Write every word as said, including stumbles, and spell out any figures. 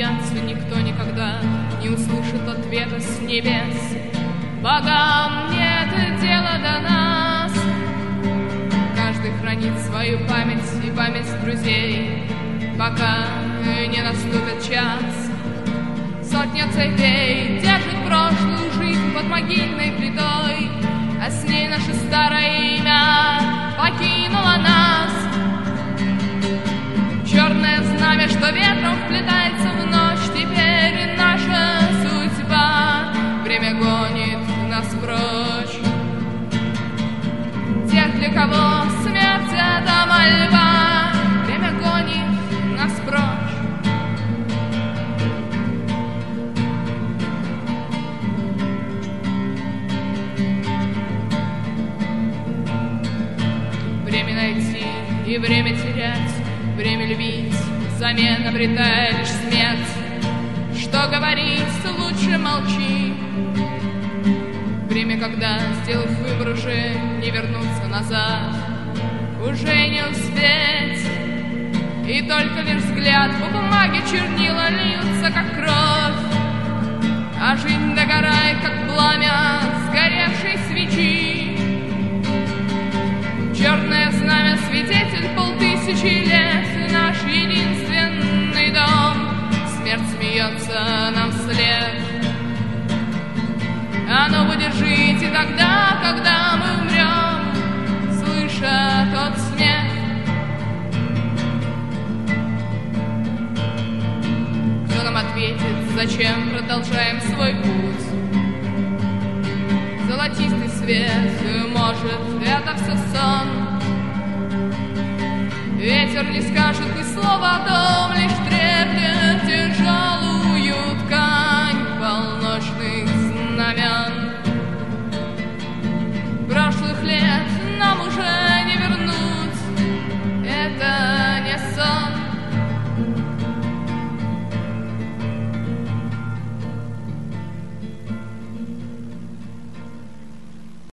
смеяться никто никогда не услышит ответа с небес. Богам нет дела до нас. Каждый хранит свою память и память друзей, пока не наступит час. Сотня цепей держит прошлую жизнь под могильной плитой, а с ней наше старое имя покинуло нас. Черное знамя, что ветром вплетается в ночь, теперь наша судьба. Время гонит нас прочь. Тех, для кого смерть — это мольба, время гонит нас прочь. Время найти и время терять, время любить, взамен обретая лишь смерть. Что говорить, лучше молчи. Время, когда, сделав выбор, уже не вернуться назад, уже не успеть. И только лишь взгляд по бумаге чернила льются, как кровь, а жизнь догорает, как пламя сгоревшей свечи. Черное знамя, свидетель полтысячи лет, наш единственный дом. Смерть смеется нам вслед. А ну выдержите тогда, когда мы умрем, слыша тот смех. Кто нам ответит, зачем продолжаем свой путь? Золотистый свет, может, это все сон. Ветер не скажет ни слова о том, лишь треплет держи.